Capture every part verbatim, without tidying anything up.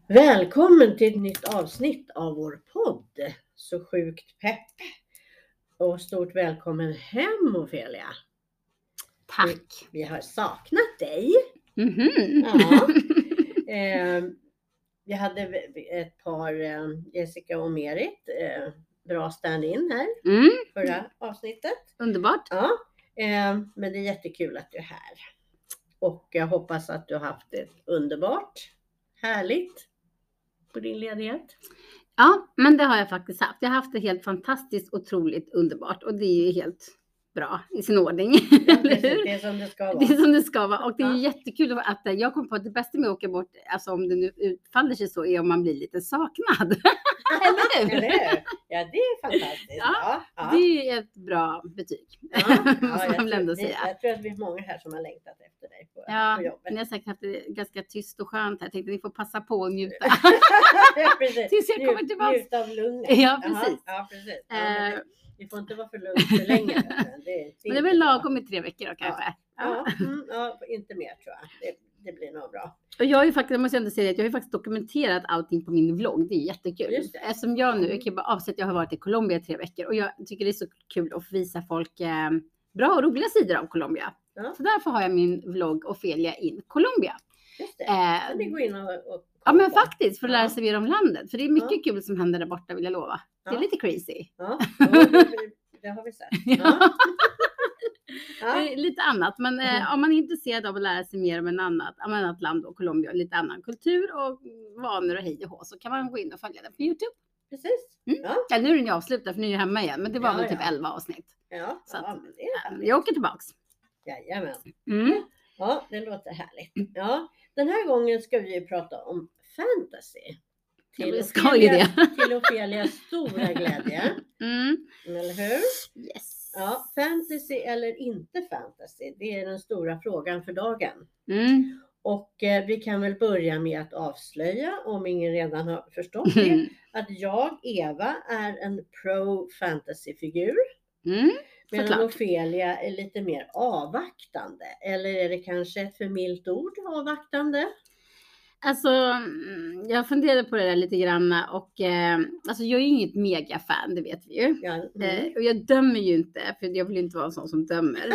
Välkommen till ett nytt avsnitt av vår podd. Så sjukt pepp. Och stort välkommen hem, Ofelia. Tack. Vi, vi har saknat dig. Mm-hmm. Ja. eh, vi hade ett par, eh, Jessica och Merit, eh, bra stand-in här. Mm. Förra avsnittet. Underbart. Ja, eh, men det är jättekul att du är här. Och jag hoppas att du har haft det underbart, härligt på din ledighet. Ja, men det har jag faktiskt haft. Jag har haft det helt fantastiskt, otroligt underbart. Och det är ju helt bra i sin ordning. Ja, precis, det är som det ska vara. Det är som det ska vara. Och det är Ja. jättekul att jag kom på att det bästa med att åka bort, alltså om det nu utfaller sig så, är om man blir lite saknad. Eller hur? Eller hur? Ja, det är fantastiskt. Ja, Ja, ja. Det är ett bra betyg. Ja, ja, måste jag, man väl ändå tror, säga. jag tror att vi är många här som har längtat efter dig på, Ja, på jobbet. men jag har säkert haft det ganska tyst och skönt här. Jag tänkte att ni får passa på och njuta. Ja, precis. Tills jag kommer Njut- tillbaka. Njuta av lugnet. Ja, precis. Jaha, ja, precis. Ja, men Eh, det, vi får inte vara för lugnt för länge. Det är, Men det är väl lagom i tre veckor då kanske. Ja, mm, ja, inte mer tror jag. Det, det blir nog bra. Och jag har ju faktiskt, jag måste ändå säga att jag har ju faktiskt dokumenterat allting på min vlogg. Det är jättekul. Just det. Eftersom jag nu, jag kan bara avsätta att jag har varit i Colombia i tre veckor. Och jag tycker det är så kul att få visa folk eh, bra och roliga sidor av Colombia. Ja. Så därför har jag min vlogg Ofelia in Colombia. Just det. Eh, Kan vi gå in och, och ja men kolla på? faktiskt, för att lära Ja. sig mer om landet. För det är mycket Ja. kul som händer där borta, vill jag lova. Det är Ja. lite crazy. Ja, ja det, det har vi sett. Ja. Ja. Ja. Det är lite annat, men eh, Mm. om man är intresserad av att lära sig mer om en annat, om ett annat land och Colombia och lite annan kultur och vanor och hej och hå, så kan man gå in och följa den på YouTube. Precis. Mm. Ja. Ja, nu är den ju avslutad för nu är jag hemma igen, men det var Ja, väl typ ja. elva avsnitt. Ja, Så ja, att, men det är eh, härligt. Jag åker tillbaks. Jajamän. Mm. Ja, det låter härligt. Ja, den här gången ska vi ju prata om fantasy. Ja, vi ska ju det. Till Ofelias stora glädje. Mm. Eller hur? Yes. Ja, fantasy eller inte fantasy. Det är den stora frågan för dagen. Mm. Och eh, vi kan väl börja med att avslöja, om ingen redan har förstått det, Mm. att jag, Eva, är en pro-fantasy-figur. Mm. Medan Såklart. Ofelia är lite mer avvaktande. Eller är det kanske ett för milt ord, avvaktande? Alltså, mm, jag funderade på det där lite grann och eh, alltså jag är ju inget megafan, det vet vi ju. Ja, mm. Eh, och jag dömer ju inte, för jag vill inte vara en sån som dömer.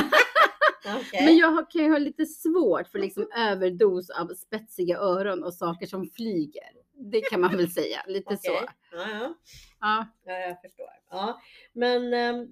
Okej. Men jag har, kan ju ha lite svårt för liksom överdos av spetsiga öron och saker som flyger. Det kan man väl säga, lite Okej. så. Ja, ja. Ja. Ja, jag förstår. Ja, men ehm,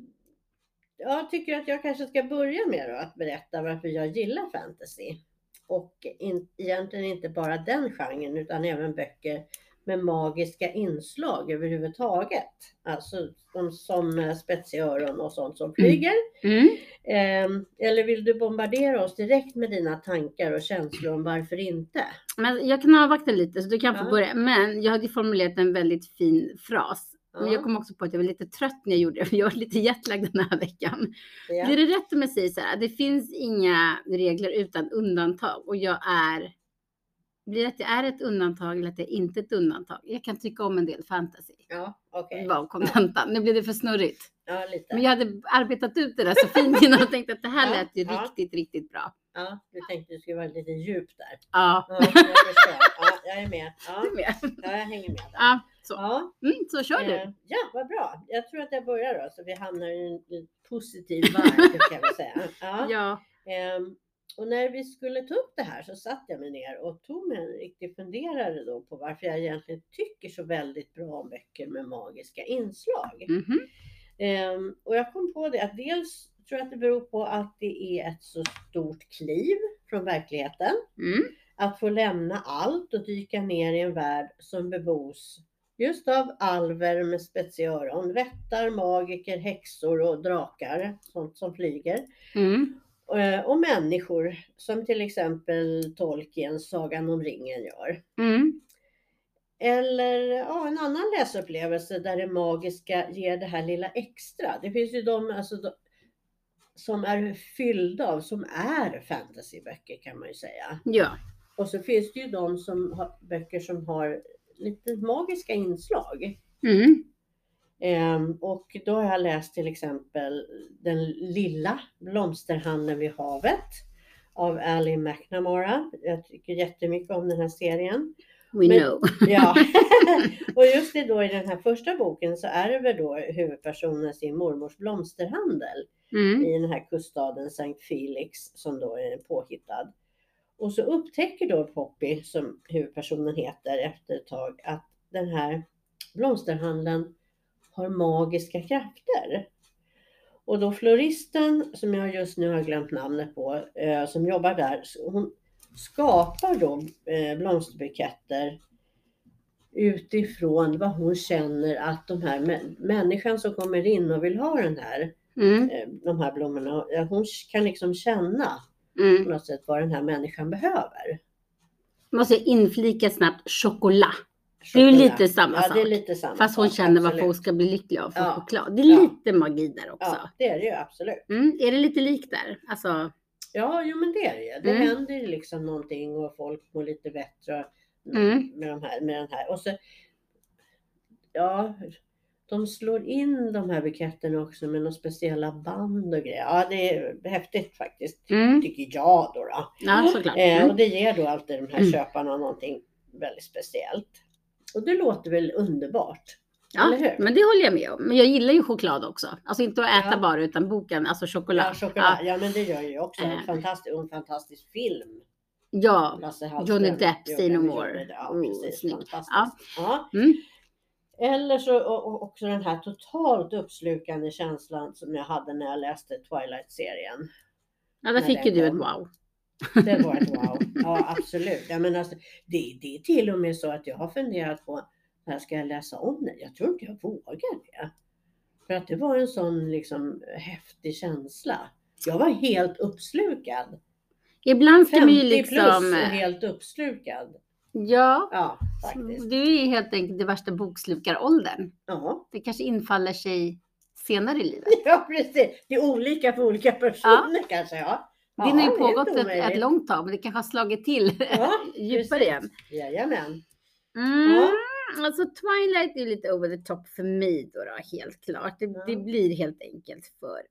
jag tycker att jag kanske ska börja med då att berätta varför jag gillar fantasy. Och in, egentligen inte bara den genren utan även böcker med magiska inslag överhuvudtaget. Alltså de som eh, spetsiga öron och sånt som flyger. Mm. Ehm, eller vill du bombardera oss direkt med dina tankar och känslor om varför inte? Men jag kan avvakta lite så du kan få Ja. börja. Men jag hade ju formulerat en väldigt fin fras. Men Ja. jag kom också på att jag var lite trött när jag gjorde det. För jag var lite jetlag den här veckan. Ja. Blir det rätt om jag säger så här? Det finns inga regler utan undantag. Och jag är... Blir det att jag är ett undantag eller att jag inte är ett undantag? Jag kan tycka om en del fantasy. Ja, okej. Var kontentan. Nu blir det för snurrigt. Ja, lite. Men jag hade arbetat ut det där så fint innan och tänkte att det här Ja, lät ju ja. riktigt, riktigt bra. Ja, du tänkte att det skulle vara lite djup där. Ja, Ja, jag förstår. Ja, jag är med. Ja, du med. ja jag hänger med där. Ja, så. Ja, Mm, så kör du. eh, ja, vad bra. Jag tror att jag börjar då så vi hamnar i en en positiv vibe kan vi säga. Ja. Ja. ehm, och när vi skulle ta upp det här så satt jag mig ner och tog mig en riktig funderare då på varför jag egentligen tycker så väldigt bra om böcker med magiska inslag. Mhm. Ehm, och jag kom på det att dels tror jag att det beror på att det är ett så stort kliv från verkligheten. Mm. Att få lämna allt och dyka ner i en värld som bebos just av alver med spetsiga öron, vättar, magiker, häxor och drakar, sånt som flyger. Mm. Eh, Och människor som till exempel Tolkiens Sagan om ringen gör. Mm. Eller ja, en annan läsupplevelse där det magiska ger det här lilla extra. Det finns ju de, alltså, de som är fyllda av, som är fantasyböcker kan man ju säga. Ja. Och så finns det ju de som har böcker som har lite magiska inslag. Mm. Ehm, och då har jag läst till exempel Den lilla blomsterhandeln vid havet av Ali McNamara. Jag tycker jättemycket om den här serien. We Men- know. Ja, och just det då i den här första boken så ärver då huvudpersonen sin mormors blomsterhandel Mm. i den här kuststaden Sankt Felix som då är påhittad. Och så upptäcker då Poppy, som huvudpersonen heter, efter ett tag att den här blomsterhandeln har magiska krafter. Och då floristen, som jag just nu har glömt namnet på, eh, som jobbar där, hon skapar då eh, blomsterbuketter utifrån vad hon känner att de här mä- människan som kommer in och vill ha den här, Mm. eh, de här blommorna, eh, hon kan liksom känna på Mm. något sätt vad den här människan behöver. Måste jag inflika snabbt, choklad. Det är ju Choklad. lite samma Ja, sak. det är lite samma Fast hon sak, känner varför absolut. hon ska bli lycklig av för Ja. choklad. Det är Ja. lite magi där också. Ja, det är det ju absolut. Mm. Är det lite likt där? Alltså, Ja, jo men det är det ju. Det Mm. händer ju liksom någonting och folk mår lite bättre Mm. med, de här, med den här. Och så, ja, de slår in de här buketterna också med några speciella band och grejer. Ja, det är häftigt faktiskt. mm. Tycker jag då. då. Ja, såklart. Eh, Mm. och det ger då alltid de här Mm. köparna någonting väldigt speciellt. Och det låter väl underbart. eller Ja, hur? men det håller jag med om. Men jag gillar ju choklad också. Alltså inte att äta Ja. bara utan boken, alltså choklad. Ja, choklad. Ja, men det gör jag också. En Eh. fantastisk, en fantastisk film. Ja, Lasse Hallström Johnny Depp, gjorde Say No med More. Johnny Depp. Ja, Oh, precis. snyggt. Fantastiskt. Ja. Ja. Mm. Eller så och, och också den här totalt uppslukande känslan som jag hade när jag läste Twilight-serien. Ja, där När fick ju den du ett kom. wow. Det var ett wow. Ja, absolut. Jag menar, alltså, det, det är till och med så att jag har funderat på när ska jag läsa om det. Jag tror inte jag vågar det. För att det var en sån liksom häftig känsla. Jag var helt uppslukad. Ibland ska man ju femtio liksom... plus och helt uppslukad. Ja, Ja, faktiskt. du är helt enkelt det värsta bokslukaråldern. Ja. Det kanske infaller sig senare i livet. Ja, precis. Det är olika för olika personer kanske. Ja. Det har ju Ja, pågått helt ett, ett omöjligt. långt tag, men det kanske har slagit till Ja, djupare precis. igen. Jajamän. Mm. Ja. Alltså Twilight är lite over the top för mig då, då helt klart. Det, Ja. det blir helt enkelt för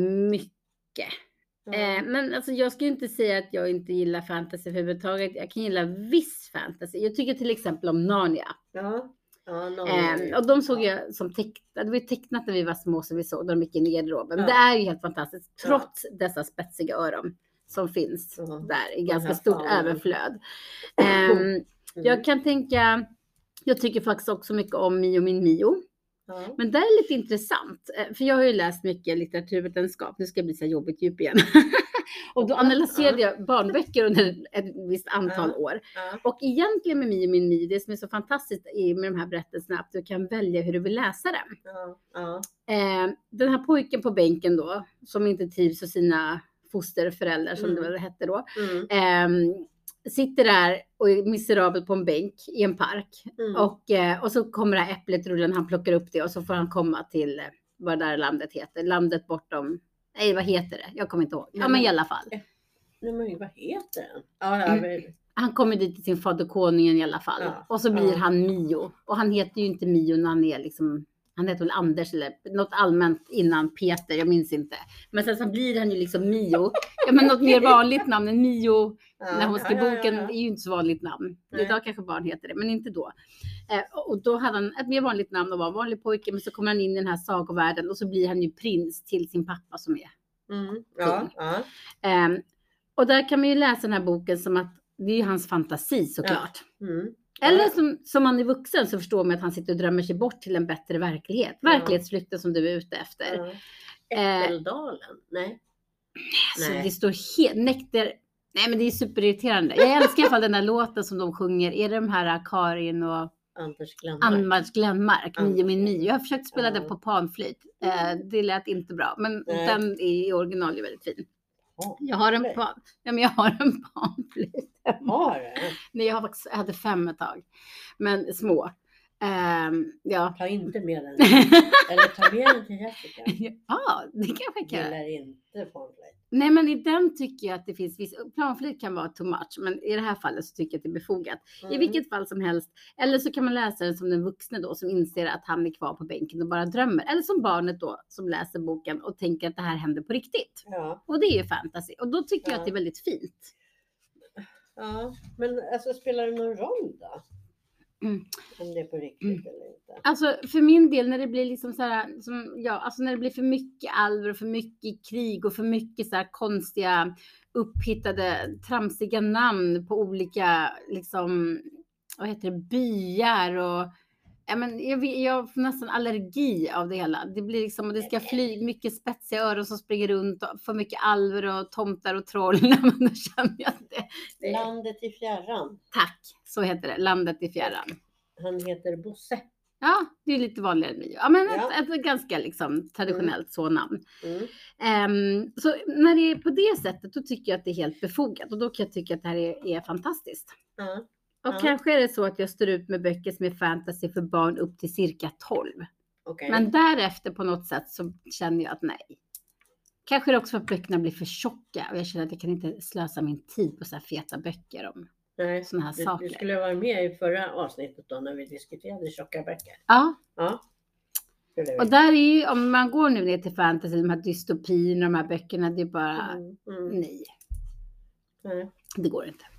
mycket. Ja. Eh, men alltså jag ska ju inte säga att jag inte gillar fantasy överhuvudtaget. Jag kan gilla viss fantasy. Jag tycker till exempel om Narnia. Ja. Ja, någon- Eh, och de såg ja. jag som tecknat. Det var ju tecknat när vi var små så vi såg de gick in i garderoben. Ja. Det är ju helt fantastiskt. Ja. Trots dessa spetsiga öron som finns Ja. där i Den ganska här stort faunen. överflöd. Ehm, Mm. Jag kan tänka, jag tycker faktiskt också mycket om Mio min Mio. Ja. Men det är lite intressant, eh, för jag har ju läst mycket litteraturvetenskap. Nu ska jag bli så här jobbigt djup igen. Och då Ja, analyserade jag barnböcker under ett visst antal Ja. år. Ja. Och egentligen med Mio min Mio, det som är så fantastiskt i- med de här berättelserna, att du kan välja hur du vill läsa den. Ja. Ja. Eh, den här pojken på bänken då, som inte trivs hos sina fosterföräldrar, som Mm. det väl hette då. Mm. Ehm, sitter där och är miserabel på en bänk i en park. Mm. Och, eh, och så kommer det här äpplet rullande, han plockar upp det och så får han komma till eh, vad det där landet heter. Landet bortom, nej vad heter det? Jag kommer inte ihåg. Ja Nej, men i men- alla fall. Nej, men vad heter den? Ja, ja, Mm. men- Han kommer dit till sin fader konungen i alla fall. Ja, Och så blir ja. han Mio. Och han heter ju inte Mio när han är liksom, han heter väl Anders eller något allmänt innan Peter, jag minns inte. Men sen så blir han ju liksom Mio. Ja men något mer vanligt namn än Mio. ja, När hon skrev ja, ja, boken ja. är ju inte så vanligt namn. Nej. Idag kanske barn heter det, men inte då. Eh, och då hade han ett mer vanligt namn och var en vanlig pojke, men så kommer han in i den här sagovärlden och så blir han ju prins till sin pappa som är. Mm. Ja, ja. Eh, och där kan man ju läsa den här boken som att det är ju hans fantasi såklart. Mm. Eller Ja. som, som man är vuxen så förstår man att han sitter och drömmer sig bort till en bättre verklighet. Ja. Verklighetsflykten som du är ute efter. Ja. Eh, Äppeldalen? Nej. Så Nej. det står helt nektar. Nej men det är superirriterande. Jag älskar i alla fall den där låten som de sjunger. Är det de här Karin och Anders Glenmark. Anders Glenmark, Mio min Mio. Jag har försökt spela Ja. den på panflöjt. Eh, det lät inte bra. Men Nej. den är i original är väldigt fin. Ja. Jag har en, Okej. pan, ja, men jag har en panflöjt. Har du? Nej, jag, har faktiskt, jag hade fem ett tag. Men små. Ehm, ja. Ta inte med den. Eller ta med den till Jessica. Ja, det kanske jag kan. Gillar inte pomflöjt. Nej, men i den tycker jag att det finns viss, planflyt kan vara too much, men i det här fallet så tycker jag att det är befogat. Mm. I vilket fall som helst. Eller så kan man läsa den som den vuxne då som inser att han är kvar på bänken och bara drömmer. Eller som barnet då som läser boken och tänker att det här händer på riktigt. Ja, Och det är ju fantasy. Och då tycker jag Ja. att det är väldigt fint. ja. Men alltså spelar det någon roll då? Mm. Om det är på riktigt Mm. eller inte. Alltså för min del när det blir liksom så här, som, ja, alltså när det blir för mycket alver och för mycket krig och för mycket så här konstiga upphittade tramsiga namn på olika liksom, vad heter det, byar och ja, men jag, vet- jag får nästan allergi av det hela. Det blir liksom, och det ska fly mycket spetsiga öron som springer runt och för mycket alver och tomtar och troll. Nej, men då känner jag att det, det Landet i fjärran. tack, så heter det, landet i fjärran. Han heter Bosse. Ja, det är lite vanligare än Mio. Ja, men Ja. ett, ett ganska liksom traditionellt så namn. Mm. Ehm, så när det är på det sättet, då tycker jag att det är helt befogat. Och då kan jag tycka att det här är, är fantastiskt. Ja. Och Ja. kanske är det så att jag står ut med böcker som är fantasy för barn upp till cirka tolv. Okej. Men därefter på något sätt så känner jag att nej. Kanske är det också för att böckerna blir för tjocka. Och jag känner att jag kan inte slösa min tid på så här feta böcker om Nej, såna här du, saker. du skulle vara med i förra avsnittet då när vi diskuterade tjocka böcker. Ja, Ja. skulle vi. och där är ju, om man går nu ner till fantasy, de här dystopierna, de här böckerna, det är bara Mm. Mm. nej. Nej. Det går inte.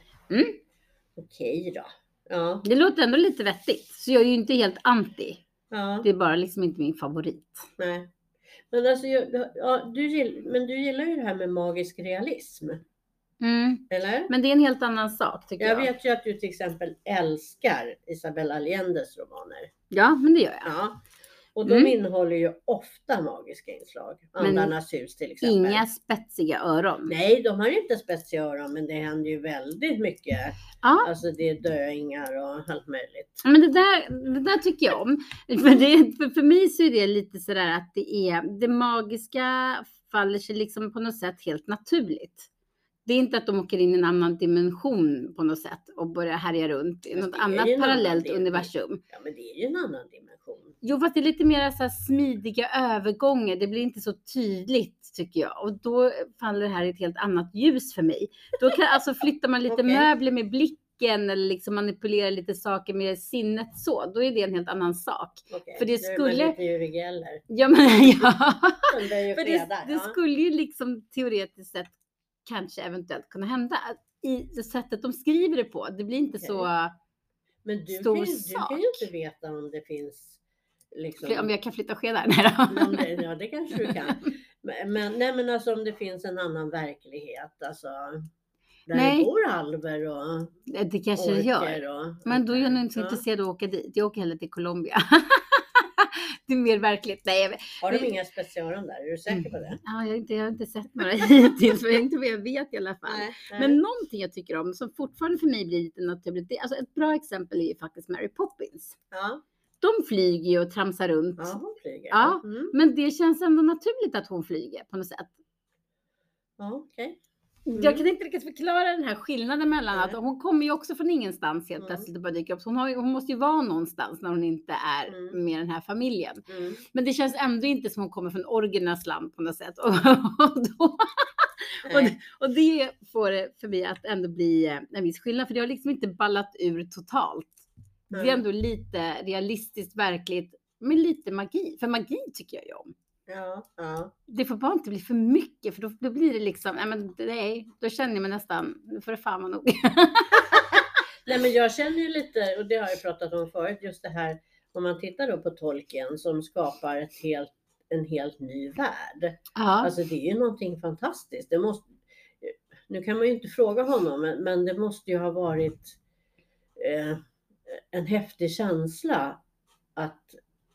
Okej då. Ja. Det låter ändå lite vettigt. Så jag är ju inte helt anti. Ja. Det är bara liksom inte min favorit. Nej. Men alltså, jag- ja, du gill, men du gillar ju det här med magisk realism. Mm. Eller? Men det är en helt annan sak tycker jag. Jag vet ju att du till exempel älskar Isabel Allendes romaner. Ja, men det gör jag. Ja. Och de Mm. innehåller ju ofta magiska inslag. Men Andarnas hus till exempel. Inga spetsiga öron. Nej, de har ju inte spetsiga öron, men det händer ju väldigt mycket. Ja, Alltså det är döingar och allt möjligt. men det där, det där tycker jag om. För, det, för, för mig så är det lite sådär att det är det magiska faller sig liksom på något sätt helt naturligt. Det är inte att de åker in i en annan dimension på något sätt och börjar härja runt i Fast något det är annat ju en annan parallellt del. universum. Ja, men det är ju en annan dimension. Jo, fast det är lite mer så här smidiga övergångar. Det blir inte så tydligt tycker jag. Och då faller det här i ett helt annat ljus för mig. Då kan, alltså flyttar man lite Okej. möbler med blicken eller liksom manipulerar lite saker med sinnet så. Då är det en helt annan sak. Okej, För det nu är man skulle- lite Uri Geller. Ja, men ja. Men det är ju För fredag, det, det ja. skulle ju liksom teoretiskt sett kanske eventuellt kunna hända. I det sättet de skriver det på. Det blir inte Okej. så... Men du stor kan, ju, du sak. kan ju inte veta om det finns liksom... Om jag kan flytta skedar. Nej då. om det, ja, det kanske du kan. Men, men, nej, men alltså om det finns en annan verklighet. Alltså, där Nej. det bor alver och Det kanske det gör. orker och... Men då är jag nog inte så Ja. intresserad av att åka dit. Jag åker hellre till Colombia. Det är mer verkligt. Nej, jag vet. Har de inga specialöron där? Är du säker på det? Ja, jag, har inte, jag har inte sett några hittills. Men jag inte vad jag vet i alla fall. Nej, nej. Men någonting jag tycker om som fortfarande för mig blir lite naturligt. Det, alltså ett bra exempel är ju faktiskt Mary Poppins. Ja, De flyger ju och tramsar runt. ja, hon flyger. Ja. Mm. Men det känns ändå naturligt att hon flyger på något sätt. Ja, okej. Mm. Jag kan inte riktigt förklara den här skillnaden mellan Nej. att hon kommer ju också från ingenstans helt Mm. plötsligt och bara dyker upp. Så hon, har, ju- hon måste ju vara någonstans när hon inte är Mm. med den här familjen. Mm. Men det känns ändå inte som hon kommer från orgernas land på något sätt. Och, och, då, och, Nej. det, och det får det för mig att ändå bli eh, en viss skillnad. För det har liksom inte ballat ur totalt. Det är Mm. ändå lite realistiskt, verkligt. Med lite magi. För magi tycker jag ju om. Ja, ja. Det får bara inte bli för mycket. För då, då blir det liksom, nej, men nej, då känner jag mig nästan, nu får det fan vara nog. Nej, men jag känner ju lite, och det har jag pratat om förut, just det här om man tittar då på Tolkien som skapar ett helt, en helt ny värld. Ja, Alltså det är ju någonting fantastiskt. Det måste, nu kan man ju inte fråga honom, men, men det måste ju ha varit eh, en häftig känsla att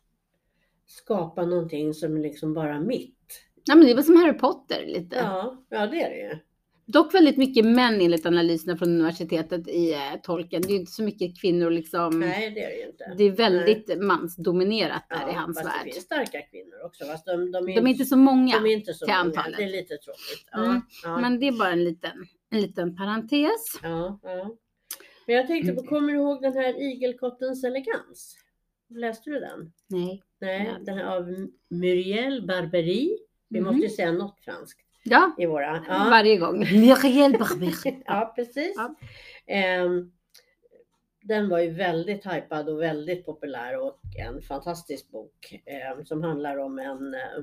skapa någonting som är liksom bara mitt. ja men det var som Harry Potter lite. Ja, ja det är det ju. Dock väldigt mycket män enligt analyserna från universitetet i eh, Tolkien. Det är ju inte så mycket kvinnor liksom. Nej, det är det ju inte. Det är väldigt mansdominerat där i hans fast det värld. finns starka kvinnor också. Fast de, de, är, De är inte så många. de är inte så till många. antalet. Det är lite tråkigt. Ja, Mm, ja, Men det är bara en liten, en liten parentes. ja, ja. Men jag tänkte på, kommer du ihåg den här Igelkottens elegans? Läste du den? Nej. Nej, Ja. den här av Muriel Barbery. Vi Mhm. måste ju säga något franskt Ja, i våra. Ja, varje gång. Muriel Barber. ja precis. Ja. Ehm, den var ju väldigt hypad och väldigt populär och en fantastisk bok ehm, som handlar om en eh,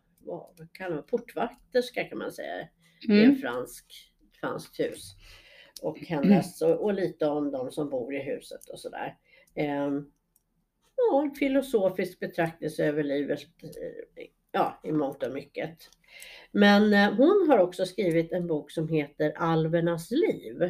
vad kallar man portvakterska kan man säga i en Mm. fransk, franskt hus. och hennes och, och lite om de som bor i huset och sådär. Eh, ja, en filosofisk betraktelse över livet, ja, i mångt och mycket. Men eh, hon har också skrivit en bok som heter Alvernas liv.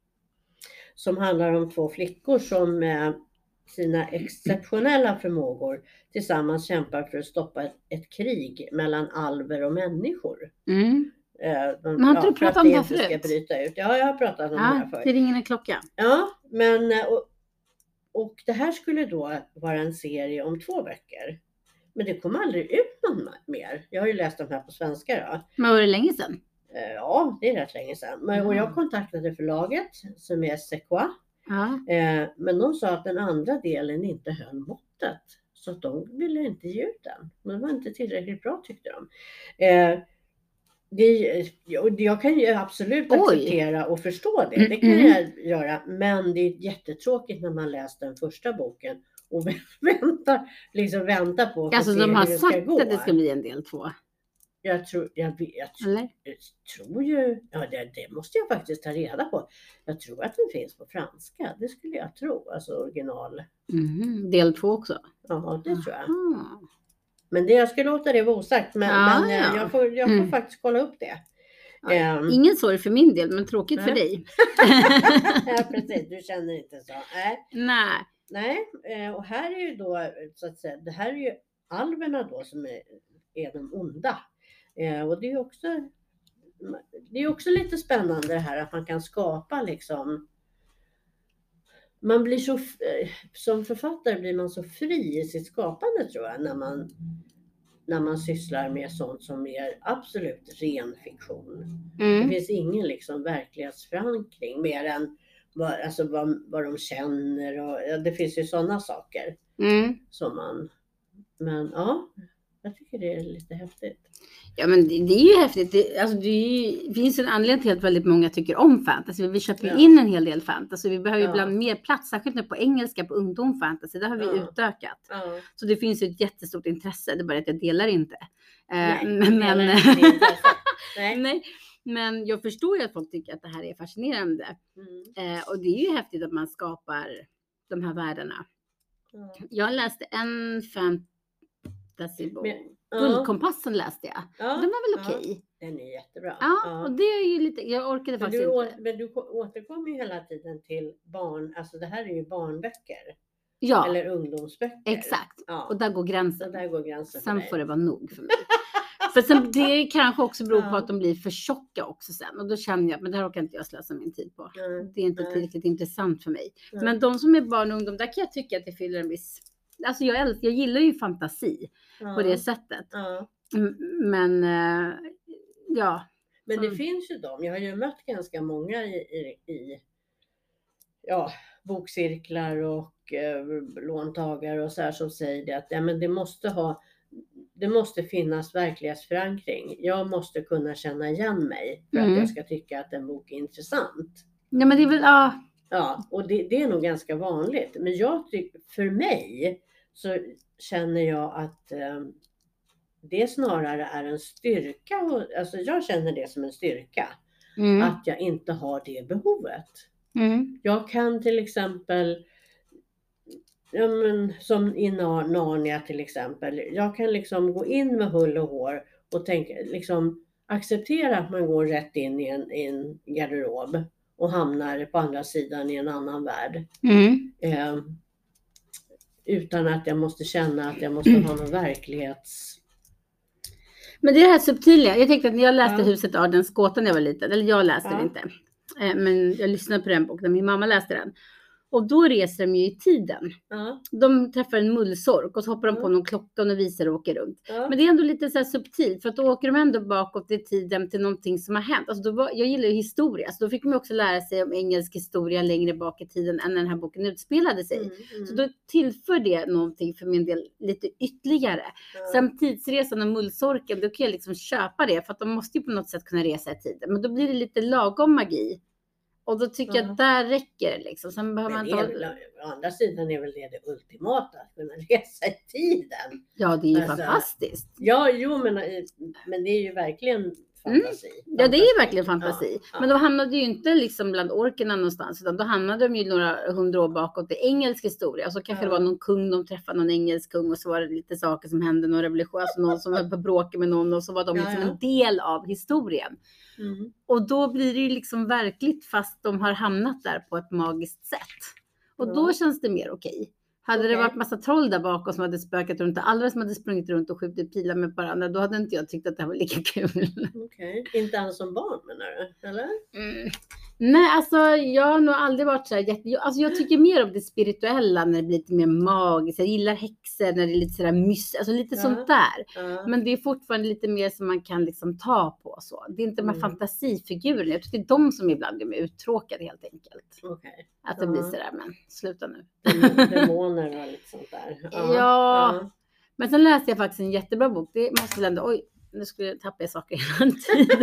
Som handlar om två flickor som med sina exceptionella förmågor tillsammans kämpar för att stoppa ett, ett krig mellan alver och människor. Mm. Eh, de, Men har inte ja, du för att pratat om det här inte ska förut? bryta ut. Ja, jag har pratat om det här Ja, förut. det ringer en klocka. Ja, men eh, och, och det här skulle då vara en serie om två böcker. Men det kom aldrig ut någon mer. Jag har ju läst de här på svenska då. Men var det länge sedan? Eh, Ja, det är rätt länge sedan. Men, och jag kontaktade förlaget som är Sequoia. Ja. Eh, men de sa att den andra delen inte höll måttet. Så att de ville inte ge ut den. Men det var inte tillräckligt bra tyckte de. Eh, det, och jag kan ju absolut Oj. acceptera och förstå det. Det kan Mm. jag göra. Men det är jättetråkigt när man läst den första boken. Och väntar, liksom väntar på att Alltså se de har hur det ska sagt gå. att det ska bli en del två. Jag tror, jag vet, jag tror, Eller? jag tror ju, ja det, det måste jag faktiskt ta reda på. Jag tror att den finns på franska, det skulle jag tro, alltså original. Mm. Del två också. Ja, det tror jag. Aha. Men det, jag ska låta det vara osagt, men, Ja, men eh, ja. jag får, jag får Mm. faktiskt kolla upp det. Ja, Ehm, ingen sorg för min del, men tråkigt för Nej. dig. ja, precis, du känner inte så. Nej, Nej. nej. Eh, och här är ju då, så att säga, det här är ju alverna då som är, är de onda. Eh, och det är ju också, det är också lite spännande det här att man kan skapa liksom, man blir så, som författare blir man så fri i sitt skapande tror jag när man, när man sysslar med sånt som är absolut ren fiktion. Det Mm. finns ingen liksom verklighetsförankring mer än vad, alltså vad, vad de känner och ja, det finns ju sådana saker Mm. som man, men ja, jag tycker det är lite häftigt. Ja, men det, det är ju häftigt. Det, alltså, det, är ju, det finns en anledning till att väldigt många tycker om fantasy. Vi köper ju Ja. in en hel del fantasy. Vi behöver ju Ja. ibland mer plats, särskilt nu på engelska på ungdom fantasy. Där har vi Ja. utökat. Ja. Så det finns ju ett jättestort intresse. Det är bara att jag delar inte. Eh, Nej, men, jag men, delar inte det intresset. Nej. nej, men jag förstår ju att folk tycker att det här är fascinerande. Mm. Eh, och det är ju häftigt att man skapar de här världarna. Ja. Jag läste en fantasybok. Men, ja. Guldkompassen läste jag. Ja. Den var väl Ja. okej. Den är jättebra. Ja, och det är ju lite, jag orkade Men faktiskt du, inte. å- men du ko- återkommer ju hela tiden till barn, alltså det här är ju barnböcker. Ja, Eller ungdomsböcker. exakt. Ja. Och där går Så gränsen. där går gränsen för Sen dig. får det vara nog för mig. För sen, det kanske också beror på Ja. att de blir för tjocka också sen. Och då känner jag, men det här orkar inte jag slösa min tid på. Mm. Det är inte Nej. tillräckligt intressant för mig. Mm. Men de som är barn och ungdom, där kan jag tycka att det fyller en viss... Alltså jag, älskar, jag gillar ju fantasi Ja. på det sättet. Ja. Mm, Men eh, ja. Men det Mm. finns ju de. Jag har ju mött ganska många i, i, i ja, bokcirklar och eh, låntagare och så här som säger det att ja, men det måste ha det måste finnas verklighetsförankring. Jag måste kunna känna igen mig för Mm. att jag ska tycka att en bok är intressant. Ja, men det är väl, ja. Ja, och det, det är nog ganska vanligt. Men jag tycker, för mig så känner jag att eh, det snarare är en styrka. och- Alltså jag känner det som en styrka. Mm. Att jag inte har det behovet. Mm. Jag kan till exempel, ja men, som i Nar- Narnia till exempel. Jag kan liksom gå in med hull och hår och tänka, liksom acceptera att man går rätt in i en, i en garderob. Och hamnar på andra sidan i en annan värld. Mm. Eh, utan att jag måste känna att jag måste ha någon verklighets... Men det är det här subtila. Jag tänkte att när jag läste Ja. Huset Ardens gåta när jag var liten, eller jag läste Ja. den inte, eh, men jag lyssnade på den boken, min mamma läste den. Och då reser de ju i tiden. Ja, De träffar en mullsork och så hoppar de på Mm. någon klocka och någon visar och åker runt. ja, Men det är ändå lite så här subtilt, för att då åker de ändå bakåt i tiden till någonting som har hänt. Alltså då var, jag gillar ju historia, så då fick man också lära sig om engelsk historia längre bak i tiden än när den här boken utspelade sig. mm, mm, Så då tillför det någonting för min del lite ytterligare. ja. Sen tidsresan och mullsorken, då kan jag liksom köpa det, för att de måste ju på något sätt kunna resa i tiden. Men då blir det lite lagom magi. Och då tycker jag Ja. att där räcker det liksom. Sen behöver Men man det inte är ha... väl, å andra sidan är väl det det ultimata, att kunna resa i tiden. Ja, det är ju Alltså, fantastiskt. Ja, jo, men, men det är ju verkligen fantasi. Mm. Ja, det är ju verkligen Ja, fantasi. ja. Men då hamnade ju inte liksom bland orkerna någonstans, utan då hamnade de ju några hundra år bakåt i engelsk historia. Och så kanske Ja. det var någon kung, de träffade någon engelsk kung och så var det lite saker som hände, någon revolution, alltså någon som höll på att bråka med någon och så var de Ja, liksom ja. en del av historien. Mm. Och då blir det ju liksom verkligt fast de har hamnat där på ett magiskt sätt. Och Ja. då känns det mer okej. Hade Okej. det varit massa troll där bakom som hade spökat runt och alla som hade sprungit runt och skjutit pilar med varandra, då hade inte jag tyckt att det här var lika kul. Okej. Inte ens som barn menar du? Eller? Mm. Nej, alltså jag har nog aldrig varit så här jätte... jag- Alltså jag tycker mer om det spirituella när det blir lite mer magiskt. Jag gillar häxor när det är lite sådär mys... Alltså lite Ja. sånt där. Ja. Men det är fortfarande lite mer som man kan liksom ta på så. Det är inte de här Mm. fantasifigurerna. Jag tycker det är de som ibland är mer uttråkade helt enkelt. Okej. Att det Ja. blir sådär, men sluta nu. Dem- Demoner och lite sånt där. Ja. Ja. Men sen läste jag faktiskt en jättebra bok. Det måste väl ändå... Oj, nu skulle jag tappa saker hela tiden.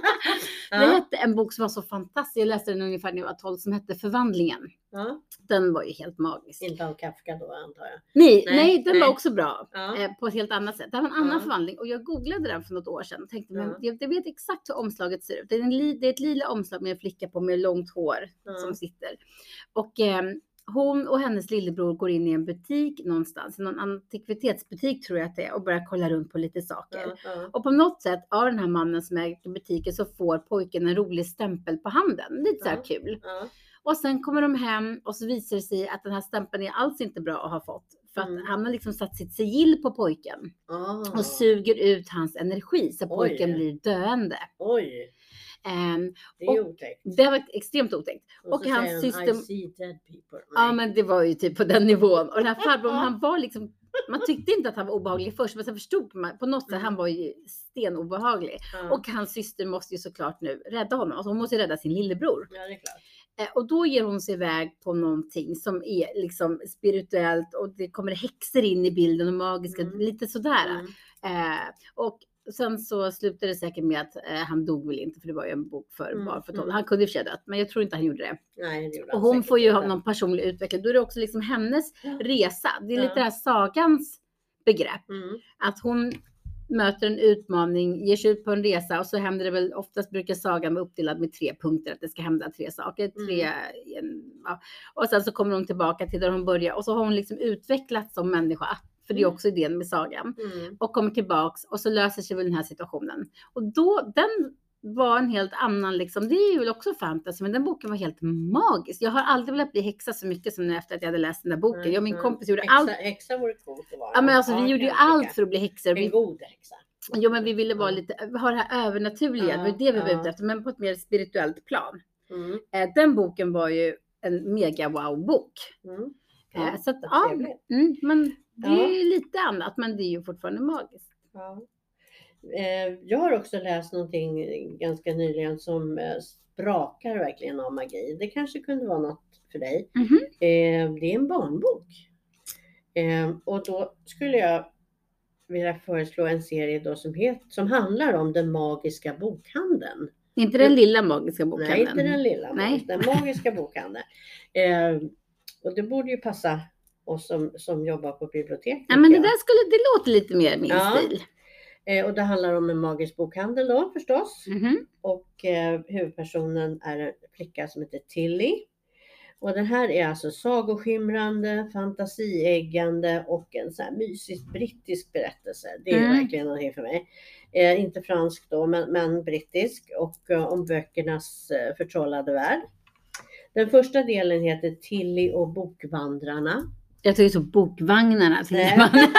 Det Ja. hette en bok som var så fantastisk. Jag läste den ungefär när jag var tolv som hette Förvandlingen. Ja. Den var ju helt magisk. Inte av Kafka då antar jag. Nej, Nej, nej, den nej. var också bra. Ja. Eh, på ett helt annat sätt. Det här var en annan Ja. förvandling. Och jag googlade den för något år sedan. Och tänkte, men Ja. jag, jag vet exakt hur omslaget ser ut. Det är, en li, det är ett lila omslag med en flicka på med långt hår Ja. som sitter. Och eh, hon och hennes lillebror går in i en butik någonstans. Någon antikvitetsbutik tror jag att det är. Och börjar kolla runt på lite saker. Ja. Ja. Och på något sätt av den här mannen som äger butiken så får pojken en rolig stämpel på handen. Lite så här Ja. kul. Ja. Och sen kommer de hem och så visar det sig att den här stämpeln är alls inte bra att ha fått. För att Mm. han har liksom satt sitt sigill på pojken. Ah. Och suger ut hans energi så Oj. pojken blir döende. Oj, Ehm, det är otäckt. det var extremt otäckt. Och, och så hans säger syster- han, I see dead people. Ja men det var ju typ på den nivån. Och den här farbrorn han var liksom, man tyckte inte att han var obehaglig först. Men sen förstod man på något sätt, Mm. han var ju stenobehaglig. Ja. Och hans syster måste ju såklart nu rädda honom. Alltså hon måste ju rädda sin lillebror. Ja, det är klart. Eh, Och då ger hon sig iväg på någonting som är liksom spirituellt och det kommer häxor in i bilden och magiska, Mm. lite sådär. Mm. Eh, och sen så slutade det säkert med att eh, han dog väl inte för det var ju en bok för Mm, barn för tolv. mm. Han kunde i och för sig dött men jag tror inte han gjorde det. Nej, det gjorde Och han hon säkert får ju ha inte. någon personlig utveckling. Då är det också liksom hennes Ja. resa. Det är Ja. lite det här sagans begrepp. Mm. Att hon möter en utmaning, ger sig ut på en resa och så händer det väl, oftast brukar sagan vara uppdelad med tre punkter, att det ska hända tre saker. Tre, en, ja. Och sen så kommer hon tillbaka till där hon börjar och så har hon liksom utvecklats som människa. För det är Mm. också idén med sagan. Mm. Och kommer tillbaks och så löser sig väl den här situationen. Och då, den var en helt annan liksom, det är ju väl också fantasy, men den boken var helt magisk. Jag har aldrig velat bli häxa så mycket som nu efter att jag hade läst den där boken. Nej, Jag och min nej. kompis gjorde Häxa, allt. häxa vore coolt att vara. Ja men alltså Ja, vi gjorde ju kan jag allt tycka. för att bli häxor. Vi En god häxa. Jo men vi ville vara Ja. lite, ha det här övernaturliga, Ja, det var det vi var ja. ute efter, men på ett mer spirituellt plan. Mm. Eh, den boken var ju en mega wow bok. Mm. Eh, så att, vad ja, trevligt. mm, men det Ja. är lite annat, men det är ju fortfarande magiskt. Ja. Eh, jag har också läst någonting ganska nyligen som eh, sprakar verkligen av magi. Det kanske kunde vara något för dig. Mhm. Eh, det är en barnbok. Eh, och då skulle jag vilja föreslå en serie då som, het, som handlar om den magiska bokhandeln. Inte den lilla magiska Nej, bokhandeln. inte den lilla, Nej. den magiska bokhandeln. Eh, och det borde ju passa oss som, som jobbar på bibliotek. Ja men det tycker jag. där skulle, det låter lite mer min Ja. stil. Eh, och det handlar om en magisk bokhandel då förstås. Mhm. Och eh, huvudpersonen är en flicka som heter Tilly. Och den här är alltså sagoskimrande, fantasieggande och en sån här mysig brittisk berättelse. Det är Mm. verkligen någonting för mig. Eh, inte fransk då, men, men brittisk. Och eh, om böckernas eh, förtrollade värld. Den första delen heter Tilly och bokvandrarna. Jag tycker så bokvagnarna. Nej.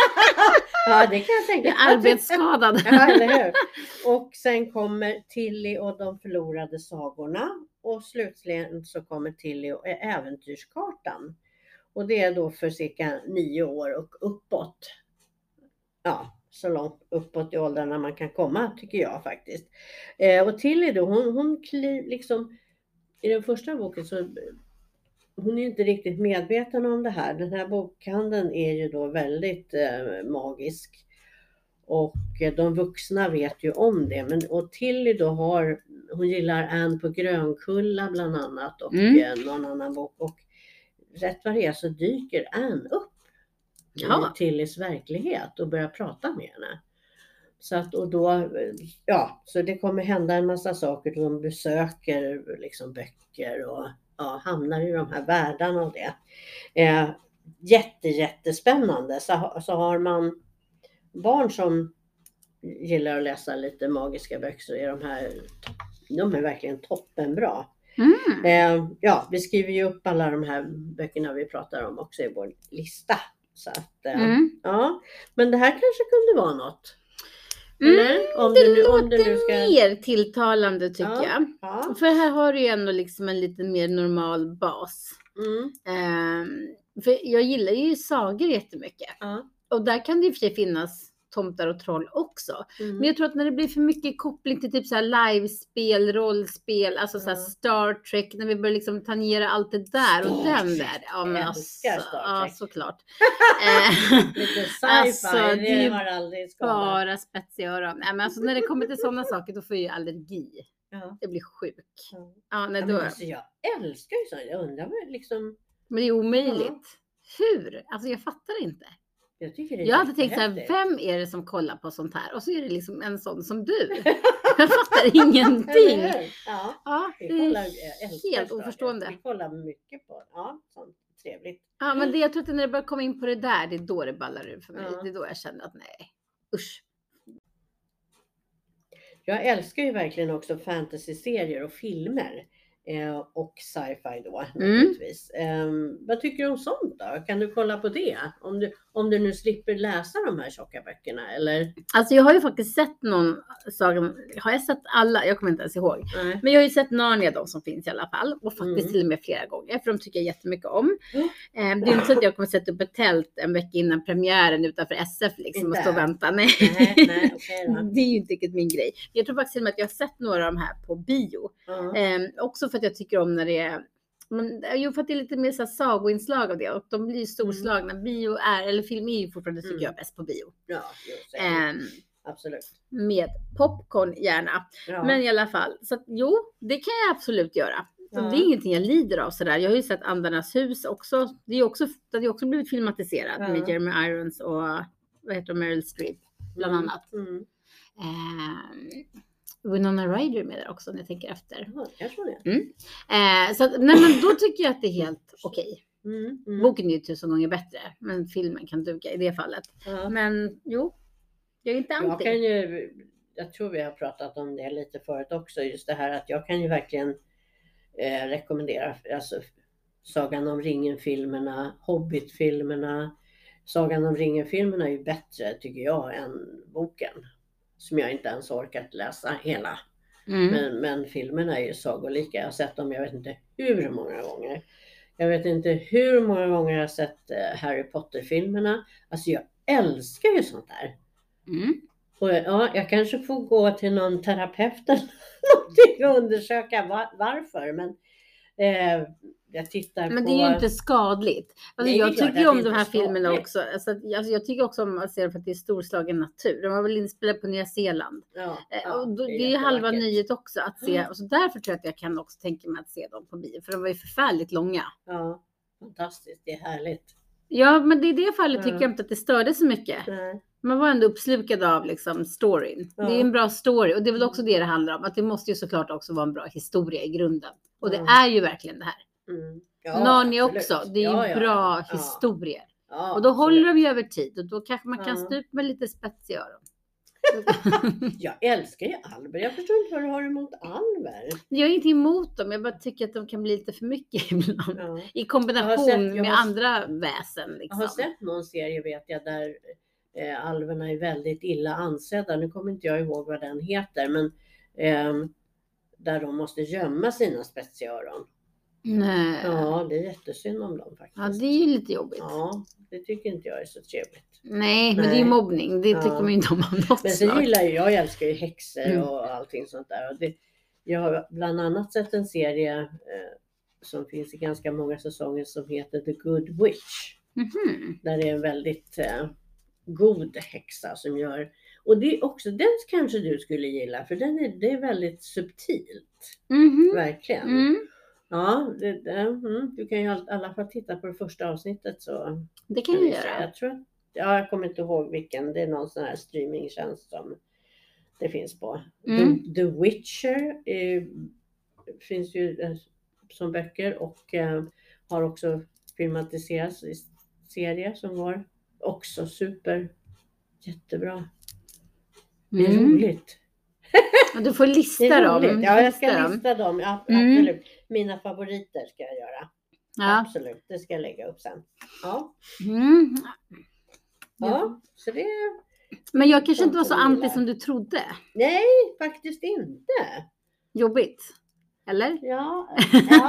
Ja, det kan jag tänka. Jag är arbetsskadad. Ja, eller hur? Och sen kommer Tilly och de förlorade sagorna. Och slutligen så kommer Tilly och äventyrskartan. Och det är då för cirka nio år och uppåt. Ja, så långt uppåt i åldrarna man kan komma tycker jag faktiskt. Eh, och Tilly då, hon, hon kli, liksom i den första boken så hon är inte riktigt medveten om det här. Den här bokhandeln är ju då väldigt eh, magisk. Och eh, de vuxna vet ju om det. Men, och Tilly då har, hon gillar Anne på Grönkulla bland annat. Och Mm. eh, någon annan bok. Och rätt vad det är så dyker Anne upp Ja. i Tillys verklighet och börjar prata med henne. Så att, och då, ja, så det kommer hända en massa saker. De besöker liksom böcker och ja, hamnar i de här världarna och det. Eh, jätte, jättespännande. Så, så har man barn som gillar att läsa lite magiska böcker så är de här, de är verkligen toppenbra. Mm. Eh, ja, vi skriver ju upp alla de här böckerna vi pratar om också i vår lista. Så att, eh, Mm. ja, men det här kanske kunde vara något. Mm, Eller? Om det du nu, om låter du nu ska... mer tilltalande tycker Ja, jag. ja. För här har du ju ändå liksom en lite mer normal bas. Mm, Ehm, för jag gillar ju sagor jättemycket. ja. Och där kan det ju för sig finnas tomtar och troll också. Mm. Men jag tror att när det blir för mycket koppling till typ så här livespel, rollspel, alltså så här Ja. Star Trek, när vi börjar liksom tangera allt det där och Star den Trek. där. Ja, men Jag alltså, älskar Star ja, Trek. såklart. Eh, Lite sci-fi, Alltså, det är det ju har aldrig skadat. bara spetsiga öron. Nej, men alltså när det kommer till sådana saker då får jag ju allergi. Ja. Jag blir sjuk. Ja. Ja, nej, Ja, då, men alltså, jag älskar ju sånt. Jag undrar vad liksom... men det är omöjligt. Ja. Hur? Alltså jag fattar inte. Jag tycker det är Jag hade tänkt så här, jättehäftigt. vem är det som kollar på sånt här? Och så är det liksom en sån som du. Jag fattar ingenting. Eller hur? Ja. Ja, Vi det kollar, är jag älskar helt Star Trek. oförstående. Vi kollar mycket på ja, sånt trevligt. Ja, men det, jag tror att när det börjar komma in på det där, det är då det ballar ur för mig. Ja. Det är då jag känner att nej, usch. Jag älskar ju verkligen också fantasy-serier och filmer. Eh, och sci-fi då Mm. naturligtvis. Eh, vad tycker du om sånt då? Kan du kolla på det? Om du, om du nu slipper läsa de här tjocka böckerna eller? Alltså jag har ju faktiskt sett någon saga, har jag sett alla? Jag kommer inte ens ihåg. Nej. Men jag har ju sett Narnia, de som finns i alla fall. Och faktiskt Mm. till och med flera gånger, för de tycker jag jättemycket om. Mm. Eh, det är inte så att jag kommer sätta upp ett tält en vecka innan premiären utanför S F liksom och Inte? stå och vänta. Nej, Nej, nej, okej då. det är ju inte riktigt min grej. Jag tror faktiskt till och med att jag har sett några av de här på bio. Ja. Eh, också för att jag tycker om när det är, men, jo, för att det är lite mer så här sagoinslag av det. Och de blir ju storslagna. Bio är, eller film är ju fortfarande tycker Mm. jag bäst på bio. Ja, jo, säkert. Eh, Absolut. med popcorn gärna. Ja. Men i alla fall, så att, jo, det kan jag absolut göra. Så Ja. det är ingenting jag lider av sådär. Jag har ju sett Andarnas hus också. Det är ju också, det har ju också blivit filmatiserat Ja. med Jeremy Irons och vad heter de, Meryl Streep bland Mm. annat. Mm. Eh, Winona Ryder är med där också när jag tänker efter. Ja, jag tror det. Eh, så att, nej, men då tycker jag att det är helt okej. Mm. Mm. Boken är ju tusen gånger bättre, men filmen kan duga i det fallet. Ja. Men jo, jag är inte Jag anti. kan ju, jag tror vi har pratat om det lite förut också, just det här att jag kan ju verkligen eh, rekommendera alltså, Sagan om ringen-filmerna, Hobbit-filmerna. Sagan om ringen-filmerna är ju bättre tycker jag än boken, som jag inte ens orkat läsa hela. Mm. Men, men filmerna är ju sagolika. Jag har sett dem, jag vet inte hur många gånger. Jag vet inte hur många gånger jag har sett eh, Harry Potter-filmerna. Alltså jag älskar ju sånt där. Mm. Och ja, jag kanske får gå till någon terapeut eller någonting och undersöka var, varför. Men eh, jag tittar Men på... det är ju inte skadligt. Alltså, Nej, det är jag klart tycker att ju om det de inte här är filmerna skadligt. också. Alltså, att- alltså, jag tycker också om att se dem för att det är storslagen natur. De var väl inspelade på Nya Zeeland. Ja, Eh, ja, och då, är det är ju halva jättevackert. nöjet också att se. Mm. Och så därför tror jag att jag kan också tänka mig att se dem på bio. För de var ju förfärligt långa. Ja, fantastiskt. Det är härligt. Ja, men i det fallet tycker Ja. jag inte att det störde så mycket. Nej. Man var ändå uppslukad av liksom storyn. Ja. Det är en bra story och det är väl också det det handlar om. Att det måste ju såklart också vara en bra historia i grunden. Och det Ja. är ju verkligen det här. Mm. Ja, Narnia absolut. också. Det är ju Ja, ja, bra ja. Ja. historier. Ja, Och då håller absolut. de ju över tid och då kanske man kan Ja. stå ut med lite spets i öron. Jag älskar ju Alber. Jag förstår inte vad du har emot Alber. Jag har ingenting emot dem. Jag bara tycker att de kan bli lite för mycket ibland. Ja. I Jag kombination har sett- jag med har- andra väsen. Jag Liksom. har sett någon serie vet jag där eh, alverna är väldigt illa ansedda. Nu kommer inte jag ihåg vad den heter. Men ehm, där de måste gömma sina spetsiöron. Nej. Ja, det är jättesynd om dem faktiskt. Ja, det är ju lite jobbigt. Ja, det tycker inte jag är så trevligt. Nej, men Nej. det är ju mobbning. Det Ja. tycker man ju inte om av något Men sen slag. gillar ju, jag älskar ju häxor Mm. och allting sånt där. Och det, jag har bland annat sett en serie eh, som finns i ganska många säsonger som heter The Good Witch. Mhm. Där det är en väldigt eh, god häxa som gör. Och det är också, den kanske du skulle gilla för den är, det är väldigt subtilt. Mhm. Verkligen. Mm. Ja, det, det, mm, du kan ju i alla fall titta på det första avsnittet så. Det kan jag vi göra. se. Jag tror att, ja, jag kommer inte ihåg vilken. Det är någon sån här streamingtjänst som det finns på. Mm. The, The Witcher eh, finns ju eh, som böcker och eh, har också filmatiserats i serie som var också super jättebra. Det är Mm. roligt. Ja, du får Det lista är dem. roligt. Du Ja, får jag ska lista dem. lista dem. Ja, Mm. absolut. Mina favoriter ska jag göra. Ja. Absolut, det ska jag lägga upp sen. Ja, Mm. ja. Så det... Men jag kanske Sånt inte var så som jag anti gillar. som du trodde. Nej, faktiskt inte. Jobbigt. Eller? Ja, ja.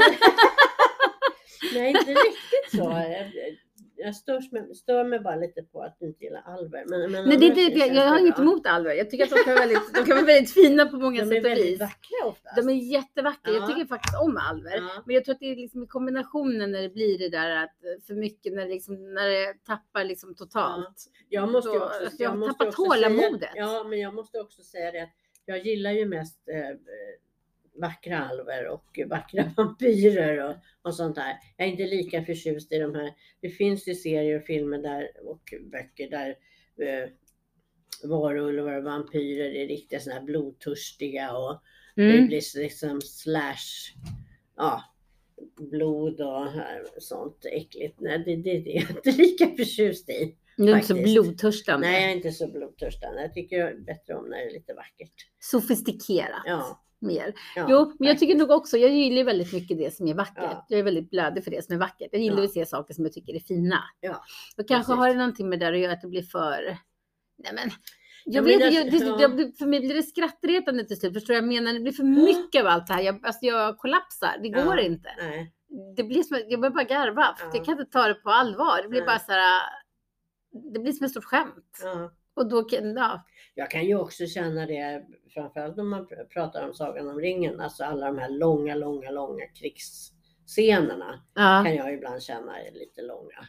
Nej, inte riktigt så. Jag, jag stör, mig, stör mig bara lite på att du inte gillar alver. Men, men Nej, det är annars inte, jag, känns jag har det inget bra. emot alver. Jag tycker att de kan vara väldigt, de kan vara väldigt fina på många De är sätt och väldigt vis. vackra oftast. De är jättevackra. Jag Ja. tycker faktiskt om alver. Ja. Men jag tror att det är liksom i kombinationen när det blir det där att för mycket, när det, liksom, när det tappar liksom totalt. Jag måste ju Då- också, alltså, jag har måste tappat också tålamodet. säga, ja, men jag måste också säga det att jag gillar ju mest eh, vackra alver och vackra vampyrer och, och sånt där. Jag är inte lika förtjust i de här. Det finns ju serier och filmer där och böcker där eh, varulvar och vampyrer är riktigt såna här blodtörstiga och det Mm. blir liksom slash, ja, blod och här, sånt äckligt. Nej, det, det, det är jag inte lika förtjust i. Du är inte så faktiskt. blodtörstande. Nej, jag är inte så blodtörstande. Jag tycker bättre om när det är lite vackert. Sofistikerat. Ja. Mer. Ja, Jo, men jag tycker faktiskt. nog också, jag gillar väldigt mycket det som är vackert. Ja. Jag är väldigt blödig för det som är vackert. Jag gillar Ja. att se saker som jag tycker är fina. Ja, Och kanske precis. har det någonting med det att göra att det blir för... Nej men... Ja, Jag men vet, det- jag, det, ja. jag, det- för mig blir det skrattretande till slut. Förstår du vad jag menar? Det blir för mycket av allt det här. Jag, alltså jag kollapsar. Det Ja. går inte. Nej. Det blir som, jag börjar bara garva. För Ja. Jag kan inte ta det på allvar. Det blir Nej. bara så här... Det blir som ett stort skämt. Ja. Och då kan... Ja. Jag kan ju också känna det, framförallt när man pr- pratar om Sagan om ringen, alltså alla de här långa, långa, långa krigsscenerna Ja. kan jag ibland känna är lite långa.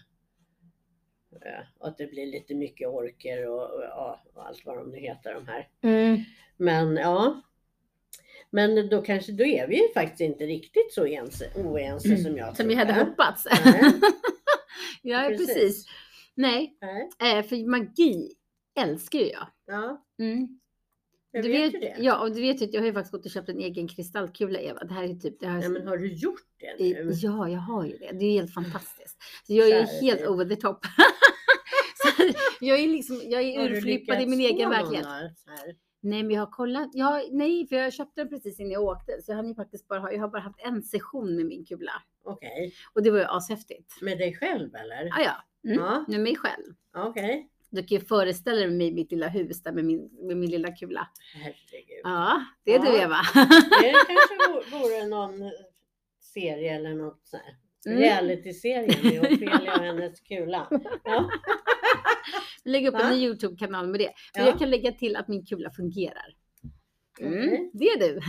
Eh, Och att det blir lite mycket orker och, och, ja, och allt vad de nu heter de här. Mm. Men ja, men då kanske, då är vi ju faktiskt inte riktigt så ense, oense som jag Som vi hade trodde. hoppats. Nej. Ja, precis. Precis. Nej, Nej. eh, för magi älskar ju jag. Ja, Mm. jag Du vet, vet, ju det. ja, och du vet ju att jag har ju faktiskt gått och köpt en egen kristallkula, Eva. Det här är typ, det här är Ja, men har du gjort det i, nu? ja, jag har ju det. Det är helt fantastiskt. Så jag är ju Kära helt tid. over the top. Så jag är liksom, jag är Har du urflippad i lyckats min få egen någon verklighet. där? Så här? Nej, men jag har kollat. Jag, nej, för jag köpte den precis innan jag åkte. Så jag har ju faktiskt bara, jag har bara haft en session med min kula. Okej, Och det var ju ashäftigt. med dig själv eller? Ja, ja. Mm. Ja. Med mig själv. Okej, Du kan ju föreställa dig mig i mitt lilla hus där med min, med min lilla kula. herregud. Ja, det är Ja. du Eva. Det kanske vore- vore någon serie eller något så här. Mm. Reality-serie med Ofelia och hennes kula. Ja. Lägg upp Va? en YouTube-kanal med det. Men Ja. jag kan lägga till att min kula fungerar. Mm, Okej. det är du.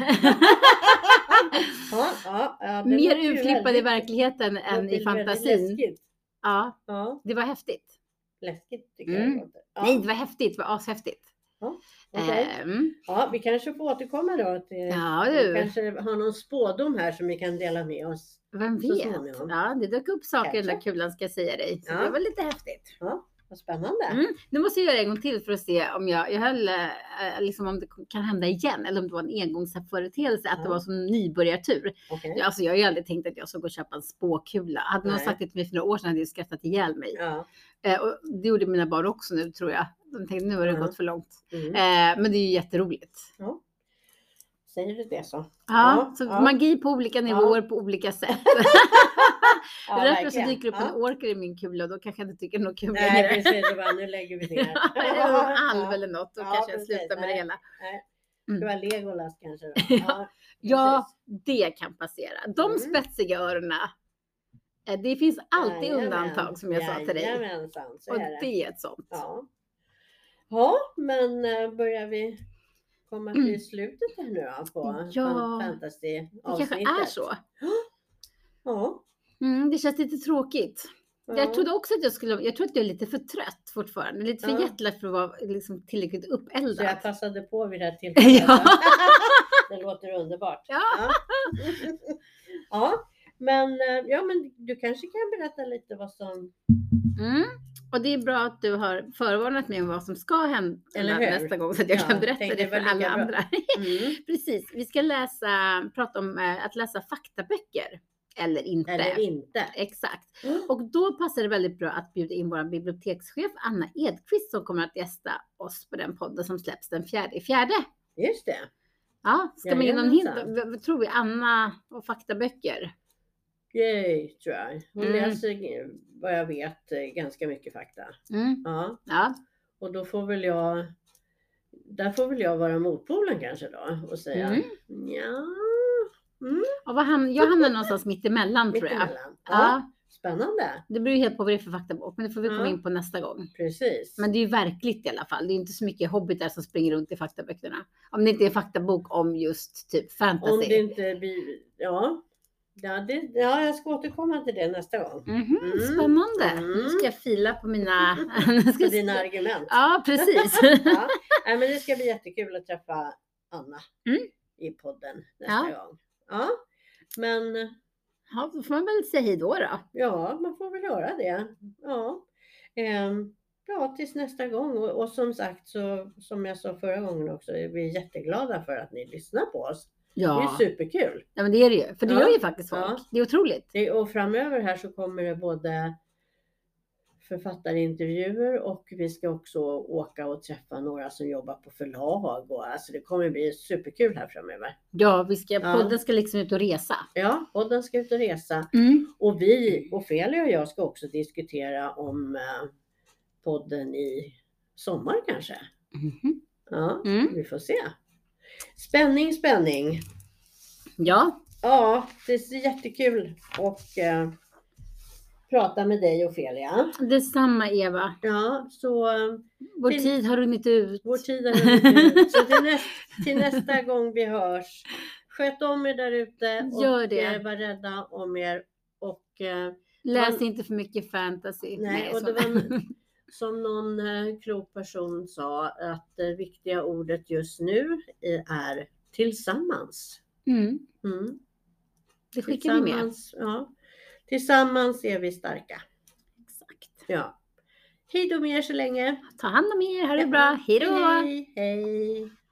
Ja, ja, ja, det Mer låter ju urflippad i väldigt- verkligheten det än låter i väldigt fantasin. Läskigt. Ja, Ja, det var häftigt. läskigt tycker Mm. jag det låter. Ja. Nej, det var häftigt. Det var ashäftigt. Okej. Ehm, Ja, vi kanske får återkomma då till, Ja, vi du. kanske har någon spådom här som vi kan dela med oss. Vem Så vet? småningom. Ja, det dök upp saker i den där Kanske. kulan ska jag säga dig. Så Ja. det var lite häftigt. Ja, vad spännande. Mm. Nu måste jag göra en gång till för att se om jag, jag höll, eh, liksom om det kan hända igen eller om det var en engångsföreteelse att Ja. det var som nybörjartur. Okej. Ja, alltså jag har ju aldrig tänkt att jag ska gå och köpa en spåkula. Hade någon Nej. sagt det till mig för några år sedan hade jag skrattat ihjäl mig. Ja. Eh, och det gjorde mina barn också nu tror jag. De tänkte nu har det Ja. gått för långt. Mm. Eh, men det är ju jätteroligt. Ja. Säger du det så? Ja, Ja, så ja. magi på olika nivåer på olika sätt. Ja, det är därför så verkligen. dyker upp en Ja. orker i min kula och då kanske jag inte tycker det är något kul Nej, längre. precis. Det var, nu lägger vi ner. Eller någon alv Ja. eller något. Då Ja, kanske jag precis. slutar med det Nej. hela. Det var Legolas kanske då. Ja. Ja, precis. det kan passera. De Mm. spetsiga öronen. eh, Det finns alltid Jajamän. undantag som jag sa till dig. Jajamensan, så Och är det. det är ett sånt. Ja. Ja, men eh, börjar vi komma till Mm. slutet här nu då på Ja, fan- fantasy Det kanske är så. Ja. Mm, det känns lite tråkigt. Ja. Jag trodde också att jag skulle, jag tror att jag är lite för trött fortfarande. Lite för Ja. jetlag för att vara liksom tillräckligt Så jag uppeldad. passade på vid det här tillfället. Ja. Det låter underbart. Ja. Ja. Ja, men, eh, ja, men du kanske kan berätta lite vad som Mm. Och det är bra att du har förvarnat mig om vad som ska hända Eller hur? nästa gång så att jag Ja, kan berätta tänkte det det för var lika alla bra. andra. Mm. Precis, vi ska läsa, prata om eh, att läsa faktaböcker. Eller inte. Eller inte. Exakt. Och då passar det väldigt bra att bjuda in vår bibliotekschef Anna Edqvist som kommer att gästa oss på den podden som släpps den fjärde i fjärde. Just det. Ja, ska man ge någon hint? Jajamensan. Vad tror vi? Anna och faktaböcker? Yay, tror jag. Hon Mm. läser vad jag vet eh, ganska mycket fakta. Mm. Ja. Ja. Och då får väl jag, där får väl jag vara motpolen kanske då och säga Mm. ja. Mm. Och vad ham- jag hamnar någonstans mitt emellan tror jag. Mittemellan. Ja. Ja, Spännande. det beror ju helt på vad det är för faktabok, men det får vi komma Ja. in på nästa gång. Precis. Men det är ju verkligt i alla fall. Det är inte så mycket hobbitar som springer runt i faktaböckerna. Om det inte är en faktabok om just typ fantasy. Om det inte blir, ja. Ja, det, ja, jag ska återkomma till det nästa gång. Mhm, Mm. spännande. Mm. Nu ska jag fila på mina... Nu ska För jag- dina argument. Ja, precis. Ja. Nej, men det ska bli jättekul att träffa Anna Mm. i podden nästa Ja. gång. Ja, men Ja, då får man väl säga hej då då. ja, man får väl göra det. Ja, Ehm, ja tills nästa gång. Och, och som sagt, så, som jag sa förra gången också, vi är jätteglada för att ni lyssnar på oss. Det Ja. är superkul. Ja, men det är det ju. För det Ja. gör ju faktiskt folk. Ja. Det är otroligt. Det, och framöver här så kommer det både författarintervjuer och vi ska också åka och träffa några som jobbar på förlag. Och, alltså det kommer bli superkul här framöver. Ja, vi ska, Ja. podden ska liksom ut och resa. Ja, podden ska ut och resa. Mm. Och vi, Ofelia och jag ska också diskutera om eh, podden i sommar kanske. Mhm. Ja, Mm. vi får se. Spänning, spänning. Ja, Ja, det är jättekul att eh, prata med dig Ofelia. detsamma Eva. Ja, så eh, Vår Till- tid har runnit ut. vår tid är runnit ut. Så till, näst, till nästa gång vi hörs. Sköt om er där ute och Gör det. eh, var rädda om er. Och eh, Läs Man- inte för mycket fantasy. Nej, och så. det var som någon eh, klok person sa att det viktiga ordet just nu är tillsammans. mm. Mm. Det skickar vi med. Tillsammans, ja. Tillsammans är vi starka. Exakt. Ja. Hej då med er så länge. Ta hand om er. Ha det bra. Hej då. Hej, hej.